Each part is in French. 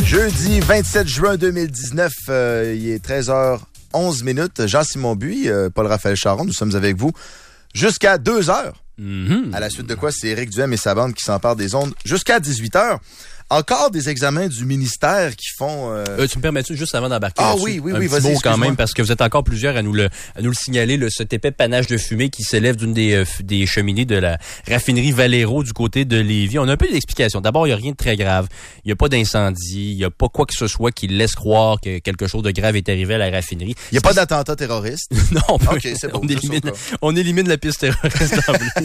Jeudi 27 juin 2019, il est 13h11. Jean-Simon Buis, Paul-Raphaël Charon, nous sommes avec vous jusqu'à 2h. À la suite de quoi, c'est Éric Duhem et sa bande qui s'emparent des ondes jusqu'à 18h. Encore des examens du ministère qui font... Tu me permets-tu juste avant d'embarquer oui, vas-y, quand même, parce que vous êtes encore plusieurs à nous le signaler, cet épais panache de fumée qui s'élève d'une des cheminées de la raffinerie Valero du côté de Lévis. On a un peu d'explication. D'abord, il n'y a rien de très grave. Il n'y a pas d'incendie. Il n'y a pas quoi que ce soit qui laisse croire que quelque chose de grave est arrivé à la raffinerie. Il n'y a pas d'attentat terroriste? Non. OK, c'est bon. On élimine la piste terroriste d'emblée.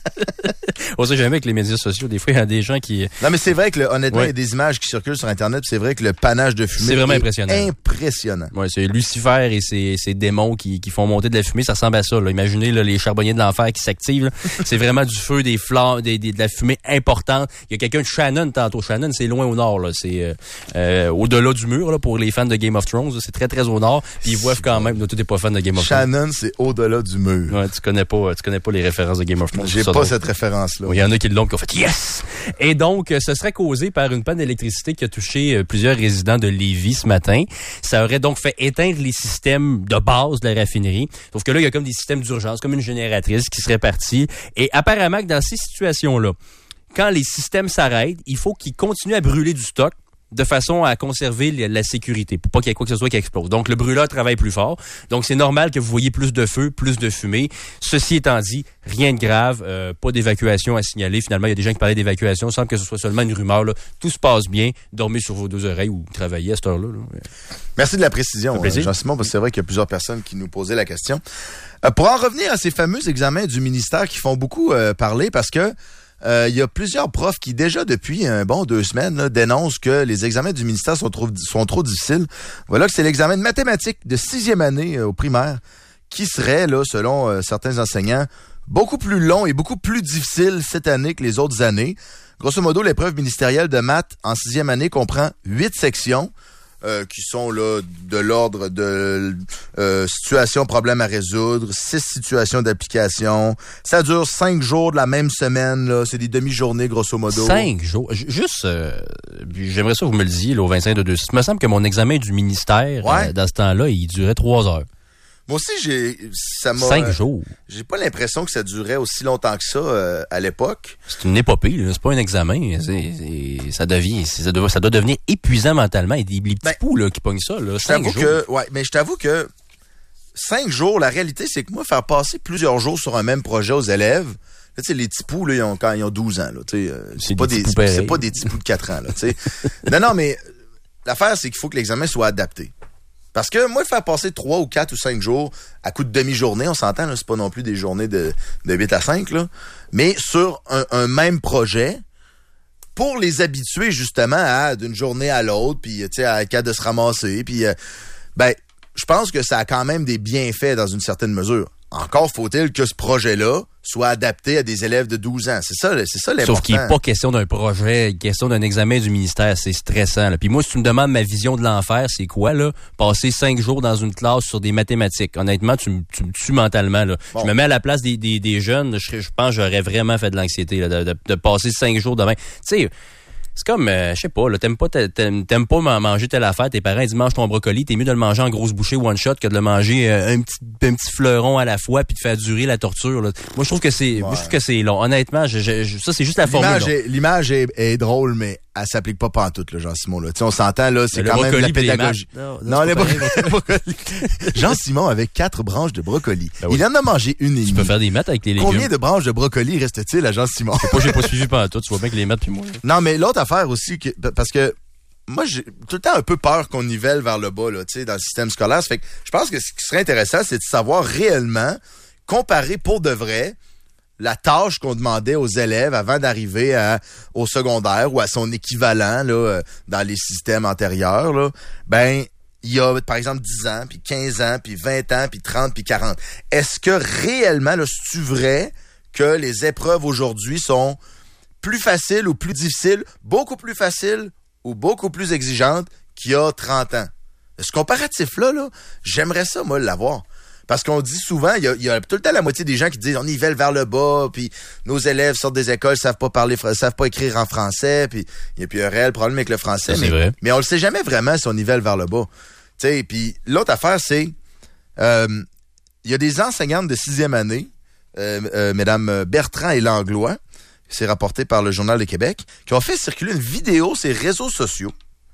On sait jamais avec les médias sociaux, des fois, il y a des gens qui... Non, mais c'est vrai que, honnêtement, il y a des images qui circulent sur Internet, c'est vrai que le panache de fumée c'est vraiment impressionnant. Ouais, c'est Lucifer et ses démons qui font monter de la fumée, ça ressemble à ça. Là. Imaginez là, les charbonniers de l'enfer qui s'activent. Là. C'est vraiment du feu, des flammes, de la fumée importante. Il y a quelqu'un de Shannon tantôt. Shannon, c'est loin au nord. Là. C'est au-delà du mur là, pour les fans de Game of Thrones. Là. C'est très, très au nord. Puis ils voient quand même, là, tout n'est pas fan de Game of Thrones. Shannon, c'est au-delà du mur. Ouais, tu connais pas les références de Game of Thrones. J'ai pas cette référence-là. Il y en a qui l'ont, qui ont fait yes! Et donc, ce serait causé par une panne d'électricité qui a touché plusieurs résidents de Lévis ce matin. Ça aurait donc fait éteindre les systèmes de base de la raffinerie. Sauf que là, il y a comme des systèmes d'urgence, comme une génératrice qui serait partie. Et apparemment que dans ces situations-là, quand les systèmes s'arrêtent, il faut qu'ils continuent à brûler du stock de façon à conserver la sécurité, pour pas qu'il y ait quoi que ce soit qui explose. Donc, le brûleur travaille plus fort. Donc, c'est normal que vous voyez plus de feu, plus de fumée. Ceci étant dit, rien de grave, pas d'évacuation à signaler. Finalement, il y a des gens qui parlaient d'évacuation. Il semble que ce soit seulement une rumeur. Là. Tout se passe bien. Dormez sur vos deux oreilles ou travaillez à cette heure-là. Là. Merci de la précision, Jean-Simon, parce que c'est vrai qu'il y a plusieurs personnes qui nous posaient la question. Pour en revenir à ces fameux examens du ministère qui font beaucoup parler, parce que il y a plusieurs profs qui, déjà depuis un bon 2 semaines, là, dénoncent que les examens du ministère sont trop difficiles. Voilà que c'est l'examen de mathématiques de 6e année au primaire qui serait, là, selon certains enseignants, beaucoup plus long et beaucoup plus difficile cette année que les autres années. Grosso modo, l'épreuve ministérielle de maths en 6e année comprend 8 sections. Qui sont là de l'ordre de situations, problèmes à résoudre, 6 situations d'application. Ça dure 5 jours de la même semaine. Là. C'est des demi-journées, grosso modo. 5 jours? Juste, j'aimerais ça que vous me le disiez, là, au 25 de 2. Il me semble que mon examen du ministère, dans ce temps-là, il durait 3 heures. Moi aussi, 5 jours. J'ai pas l'impression que ça durait aussi longtemps que ça à l'époque. C'est une épopée, là. C'est pas un examen. Ça doit devenir épuisant mentalement. Il y a des petits poux là, qui pognent ça. Là, 5 jours. Mais je t'avoue que 5 jours, la réalité, c'est que moi, faire passer plusieurs jours sur un même projet aux élèves, là, tu sais, les petits poux, là, quand ils ont 12 ans, là, tu sais, c'est pas des petits poux de 4 ans, là, tu sais. Non, mais l'affaire, c'est qu'il faut que l'examen soit adapté. Parce que moi, faire passer 3 ou 4 ou 5 jours à coup de demi-journée, on s'entend, là, c'est pas non plus des journées de 8 à 5, là, mais sur un même projet, pour les habituer justement à d'une journée à l'autre, puis tu sais, à cas de se ramasser, puis je pense que ça a quand même des bienfaits dans une certaine mesure. Encore faut-il que ce projet-là soit adapté à des élèves de 12 ans. C'est ça l'important. Sauf qu'il n'est pas question d'un projet, question d'un examen du ministère. C'est stressant. Là. Puis moi, si tu me demandes ma vision de l'enfer, c'est quoi, là? Passer 5 jours dans une classe sur des mathématiques. Honnêtement, tu me tues mentalement, là. Bon. Je me mets à la place des jeunes. Je pense que j'aurais vraiment fait de l'anxiété, là, de passer 5 jours demain. Tu sais, c'est comme, je sais pas, là, t'aimes pas manger telle affaire, tes parents disent mange ton brocoli, t'es mieux de le manger en grosse bouchée one shot que de le manger un petit fleuron à la fois puis de faire durer la torture. Là. Moi, je trouve que c'est long. Honnêtement, ça, c'est juste la formule. L'image est drôle, mais elle s'applique pas pantoute, là, Jean-Simon. Là. On s'entend, là, c'est quand même de la pédagogie. Non, les brocolis. Jean-Simon avec 4 branches de brocoli. Ben oui. Il en a mangé une et demie. Tu peux faire des maths avec les légumes. Combien de branches de brocoli reste-t-il à Jean-Simon? J'ai pas suivi pantoute, tu vois bien que les maths puis moi. Non, mais l'autre affaire aussi, parce que moi, j'ai tout le temps un peu peur qu'on nivelle vers le bas, là, tu sais, dans le système scolaire. Ça fait que je pense que ce qui serait intéressant, c'est de savoir réellement, comparer pour de vrai, la tâche qu'on demandait aux élèves avant d'arriver au secondaire ou à son équivalent là, dans les systèmes antérieurs, là, ben, il y a, par exemple, 10 ans, puis 15 ans, puis 20 ans, puis 30, puis 40. Est-ce que réellement, là, c'est-tu vrai que les épreuves aujourd'hui sont plus faciles ou plus difficiles, beaucoup plus faciles ou beaucoup plus exigeantes qu'il y a 30 ans? Ce comparatif-là, là, j'aimerais ça, moi, l'avoir. Parce qu'on dit souvent, il y a tout le temps la moitié des gens qui disent on nivelle vers le bas, puis nos élèves sortent des écoles, savent pas écrire en français, puis il y a puis un réel problème avec le français. Ça, c'est vrai. Mais on le sait jamais vraiment si on nivelle vers le bas. Tu sais, puis l'autre affaire, c'est il y a des enseignantes de 6e année, mesdames Bertrand et Langlois, c'est rapporté par le Journal de Québec, qui ont fait circuler une vidéo sur les réseaux sociaux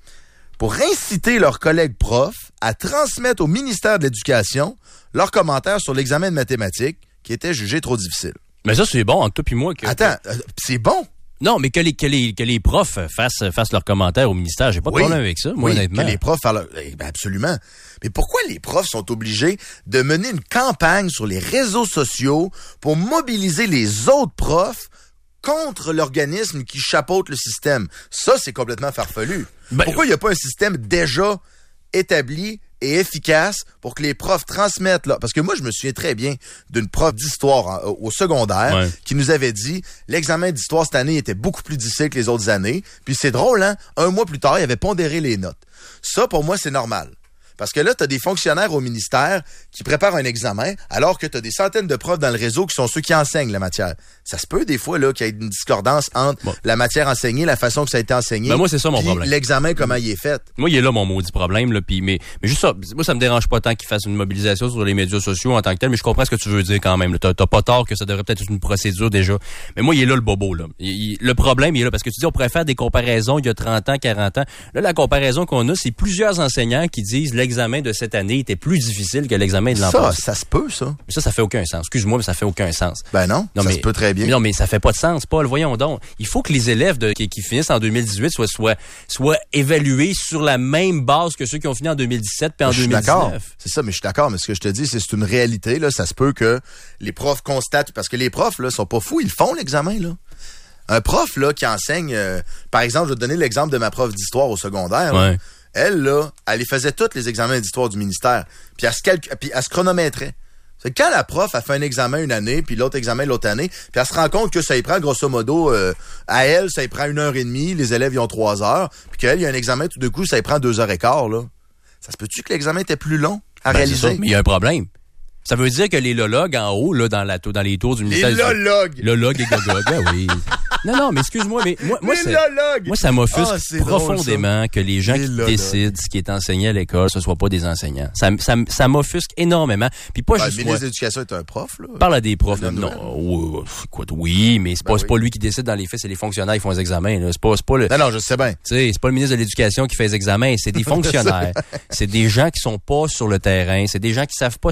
pour inciter leurs collègues profs à transmettre au ministère de l'Éducation leurs commentaires sur l'examen de mathématiques qui était jugé trop difficile. Mais ça, c'est bon entre toi puis moi. Attends, c'est bon? Non, mais que les profs fassent leurs commentaires au ministère, j'ai pas de problème avec ça, moi, honnêtement. Que les profs fassent absolument. Mais pourquoi les profs sont obligés de mener une campagne sur les réseaux sociaux pour mobiliser les autres profs contre l'organisme qui chapeaute le système? Ça, c'est complètement farfelu. Pourquoi il n'y a pas un système déjà établi et efficace pour que les profs transmettent là? Parce que moi, je me souviens très bien d'une prof d'histoire au secondaire qui nous avait dit l'examen d'histoire cette année était beaucoup plus difficile que les autres années. Puis c'est drôle, hein? Un mois plus tard, il avait pondéré les notes. Ça, pour moi, c'est normal. Parce que là, tu as des fonctionnaires au ministère qui préparent un examen, alors que tu as des centaines de profs dans le réseau qui sont ceux qui enseignent la matière. Ça se peut des fois là qu'il y ait une discordance entre la matière enseignée, la façon que ça a été enseigné. Ben moi, c'est ça mon problème. L'examen, comment il est fait. Moi, il est là mon maudit problème. Là, mais juste ça, moi, ça me dérange pas tant qu'ils fassent une mobilisation sur les médias sociaux en tant que tel, mais je comprends ce que tu veux dire quand même. T'as pas tort que ça devrait peut-être être une procédure déjà. Mais moi, il est là le bobo. Là. Le problème, il est là parce que tu dis on pourrait faire des comparaisons il y a 30 ans, 40 ans. Là, la comparaison qu'on a, c'est plusieurs enseignants qui disent l'examen de cette année était plus difficile que l'examen de l'an passé. Ça se peut, ça. Mais ça fait aucun sens. Excuse-moi, mais ça fait aucun sens. Ben non, ça se peut très bien. Non, mais ça fait pas de sens, Paul. Voyons donc. Il faut que les élèves qui finissent en 2018 soient évalués sur la même base que ceux qui ont fini en 2017 puis en 2019. D'accord. C'est ça, mais je suis d'accord. Mais ce que je te dis, c'est une réalité. Là, ça se peut que les profs constatent, parce que les profs là sont pas fous, ils font l'examen là. Un prof là qui enseigne, par exemple, je vais te donner l'exemple de ma prof d'histoire au secondaire. Là. Elle, là, elle les faisait tous les examens d'histoire du ministère. Puis elle se chronométrait. C'est quand la prof a fait un examen une année, puis l'autre examen l'autre année, puis elle se rend compte que ça y prend grosso modo, à elle, ça y prend 1h30, les élèves y ont 3 heures, puis qu'elle, il y a un examen tout de coup, ça y prend 2h15, là. Ça se peut-tu que l'examen était plus long à réaliser? C'est ça, mais il y a un problème. Ça veut dire que les lologues en haut, là, dans les tours du ministère... Les lologues! Lologues et gogogues, ben oui. Non, mais excuse-moi, mais moi ça m'offusque profondément que les gens qui décident ce qui est enseigné à l'école, ce soit pas des enseignants. Ça m'offusque énormément. Puis pas juste le ministre de l'Éducation est un prof, là. Parle à des profs, là. Non, oui, mais c'est pas lui qui décide dans les faits, c'est les fonctionnaires qui font les examens, là. C'est pas le... Non, je sais bien. Tu sais, c'est pas le ministre de l'Éducation qui fait les examens, c'est des fonctionnaires. C'est des gens qui sont pas sur le terrain, c'est des gens qui savent pas...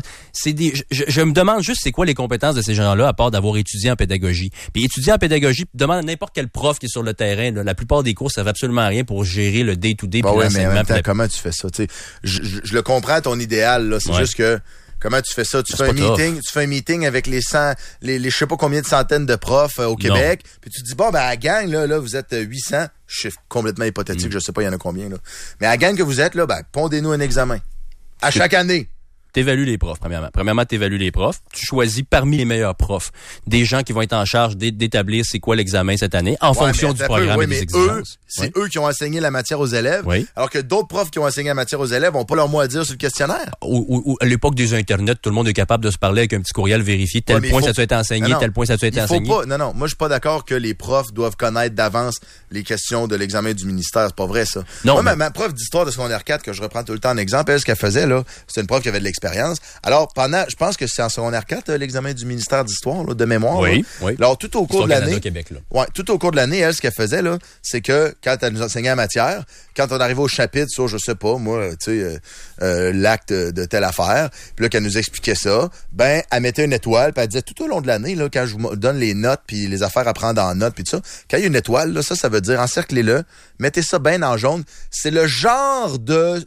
Je me demande juste c'est quoi les compétences de ces gens-là à part d'avoir étudié en pédagogie. Puis étudier en pédagogie, demande à n'importe quel prof qui est sur le terrain, là, la plupart des cours servent absolument à rien pour gérer le day-to-day. Oui, mais en même temps, comment tu fais ça? Je le comprends, ton idéal, là. C'est juste que comment tu fais ça? Tu fais un meeting avec les je sais pas combien de centaines de profs au Québec, puis tu te dis, bon, ben, à la gang, là, vous êtes 800. Chiffre complètement hypothétique, je sais pas, il y en a combien, là. Mais à la gang que vous êtes, là, ben, pondez-nous un examen. À chaque année. T'évalues les profs, premièrement. Premièrement, t'évalues les profs. Tu choisis parmi les meilleurs profs des gens qui vont être en charge d'établir c'est quoi l'examen cette année en fonction du programme et des exigences. C'est eux qui ont enseigné la matière aux élèves, alors que d'autres profs qui ont enseigné la matière aux élèves n'ont pas leur mot à dire sur le questionnaire. Ou à l'époque des Internet, tout le monde est capable de se parler avec un petit courriel vérifié. Tel point ça a été enseigné, tel point ça a été enseigné. Non, moi je suis pas d'accord que les profs doivent connaître d'avance les questions de l'examen du ministère. C'est pas vrai, ça. Non, moi, ma prof d'histoire de secondaire 4, que je reprends tout le temps en exemple, elle, ce qu'elle faisait, là, c'est une prof qui avait de l'expérience. Alors, je pense que c'est en secondaire 4, l'examen du ministère d'histoire, là, de mémoire. Oui. Alors, tout au cours de l'année. Québec, là. Ouais, tout au cours de l'année, elle, ce qu'elle faisait, là, c'est que quand elle nous enseignait la matière, quand on arrivait au chapitre sur, je sais pas, moi, tu sais, l'acte de telle affaire, puis là, qu'elle nous expliquait ça, ben, elle mettait une étoile, puis elle disait tout au long de l'année, là, quand je vous donne les notes, puis les affaires à prendre en notes, puis tout ça, quand il y a une étoile, là, ça veut dire encerclez-le, mettez ça bien en jaune. C'est le genre de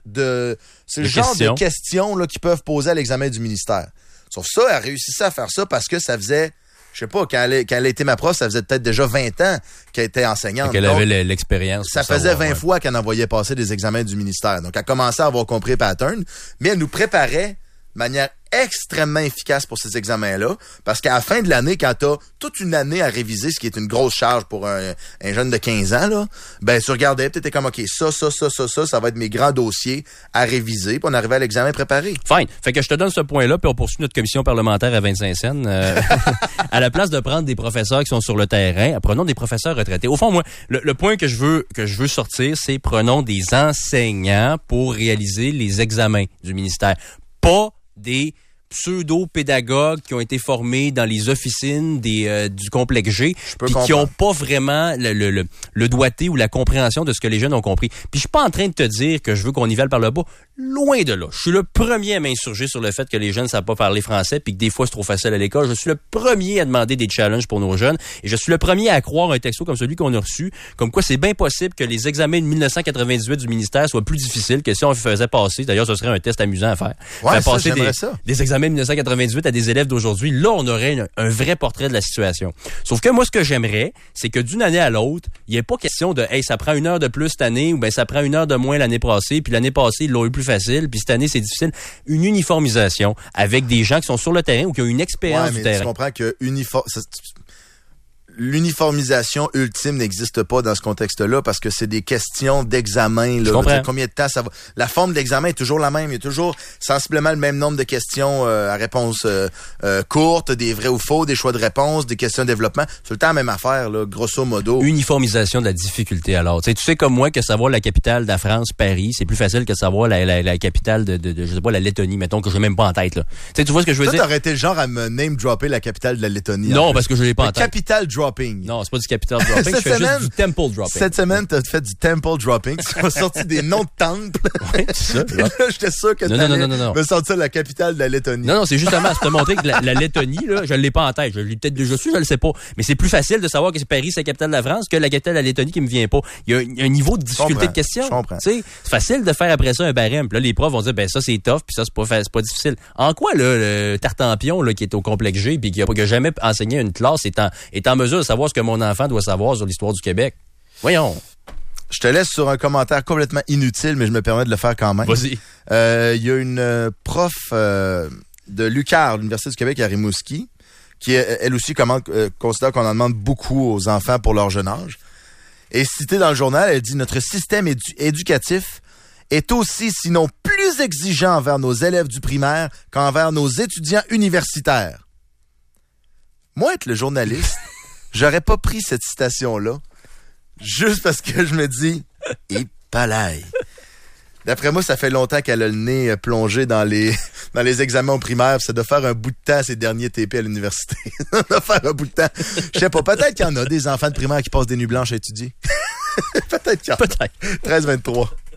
questions là, qu'ils peuvent poser à l'examen du ministère. Sauf ça, elle réussissait à faire ça parce que ça faisait, je sais pas, quand elle a été ma prof, ça faisait peut-être déjà 20 ans qu'elle était enseignante. Qu'elle avait l'expérience. Ça faisait 20 fois qu'elle envoyait passer des examens du ministère. Donc, elle commençait à avoir compris le pattern, mais elle nous préparait de manière extrêmement efficace pour ces examens-là, parce qu'à la fin de l'année, quand t'as toute une année à réviser, ce qui est une grosse charge pour un jeune de 15 ans, là, ben tu regardais, t'étais comme, OK, ça va être mes grands dossiers à réviser, puis on arrivait à l'examen préparé. Fine. Fait que je te donne ce point-là, puis on poursuit notre commission parlementaire à 25 cents. À la place de prendre des professeurs qui sont sur le terrain, prenons des professeurs retraités. Au fond, moi, le point que je veux sortir, c'est prenons des enseignants pour réaliser les examens du ministère. Pas des pseudo-pédagogues qui ont été formés dans les officines du complexe G, puis qui n'ont pas vraiment le doigté ou la compréhension de ce que les jeunes ont compris. Puis je suis pas en train de te dire que je veux qu'on nivelle par le bas. Loin de là. Je suis le premier à m'insurger sur le fait que les jeunes ne savent pas parler français puis que des fois c'est trop facile à l'école. Je suis le premier à demander des challenges pour nos jeunes et je suis le premier à croire un texto comme celui qu'on a reçu, comme quoi c'est bien possible que les examens de 1998 du ministère soient plus difficiles que si on faisait passer. D'ailleurs, ce serait un test amusant à faire. Ouais, faire passer des examens de 1998 à des élèves d'aujourd'hui. Là, on aurait un vrai portrait de la situation. Sauf que moi, ce que j'aimerais, c'est que d'une année à l'autre, il n'y ait pas question de « Hey, ça prend 1 heure de plus cette année » ou « Ben, ça prend 1 heure de moins l'année passée » puis l'année passée, ils l'ont eu plus facile, puis cette année, c'est difficile. Une uniformisation avec des gens qui sont sur le terrain ou qui ont une expérience du terrain. Tu comprends que l'uniformisation ultime n'existe pas dans ce contexte-là parce que c'est des questions d'examen. Là, combien de temps ça va? La forme de l'examen est toujours la même. Il y a toujours sensiblement le même nombre de questions à réponse courte, des vrais ou faux, des choix de réponse, des questions de développement. C'est tout le temps la même affaire, là, grosso modo. Uniformisation de la difficulté, alors. Tu sais comme moi que savoir la capitale de la France, Paris, c'est plus facile que savoir la capitale de je sais pas, la Lettonie, mettons, que je n'ai même pas en tête. Là. Tu vois ce que je veux dire? T'aurais été le genre à me name-dropper la capitale de la Lettonie. Non, parce que je l'ai pas en tête. Capitale dropping. Non, c'est pas du capital dropping, je fais juste du temple dropping. Cette semaine, t'as fait du temple dropping. Tu m'as sorti des noms de temples. Oui, c'est ça. Et là, j'étais sûr que t'allais me sortir la capitale de la Lettonie. Non, c'est justement, c'est te montrer que la Lettonie, là, je l'ai pas en tête. Je l'ai peut-être déjà su, je le sais pas. Mais c'est plus facile de savoir que c'est Paris, c'est la capitale de la France, que la capitale de la Lettonie qui me vient pas. Il y a un niveau de difficulté de question. Je comprends. Tu sais, c'est facile de faire après ça un barème. Puis là, les profs vont dire, ben, ça, c'est tough, puis ça, c'est pas difficile. En quoi, là, le Tartampion, là, qui est au complexe G, puis qui a jamais enseigné une classe, est en mesure de savoir ce que mon enfant doit savoir sur l'histoire du Québec? Voyons. Je te laisse sur un commentaire complètement inutile, mais je me permets de le faire quand même. Vas-y. Il y a une prof de l'UQAR, l'Université du Québec à Rimouski, qui, elle aussi, considère qu'on en demande beaucoup aux enfants pour leur jeune âge. Et citée dans le journal, elle dit « Notre système éducatif est aussi, sinon plus exigeant envers nos élèves du primaire qu'envers nos étudiants universitaires. » Moi, être le journaliste, j'aurais pas pris cette citation-là, juste parce que je me dis « Et palaille ». D'après moi, ça fait longtemps qu'elle a le nez plongé dans les examens au primaire. Ça doit faire un bout de temps, ces derniers TP à l'université. Ça doit faire un bout de temps. Je sais pas, peut-être qu'il y en a des enfants de primaire qui passent des nuits blanches à étudier. Peut-être qu'il y en a. Peut-être. 13-23.